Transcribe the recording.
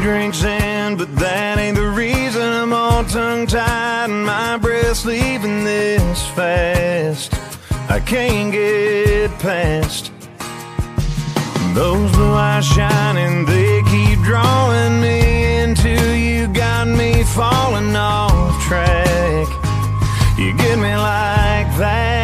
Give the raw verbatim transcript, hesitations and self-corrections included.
drinks in, but that ain't the reason I'm all tongue-tied and my breath's leaving this fast. I can't get past those blue eyes shining, they keep drawing me into you, got me falling off track. You get me like that.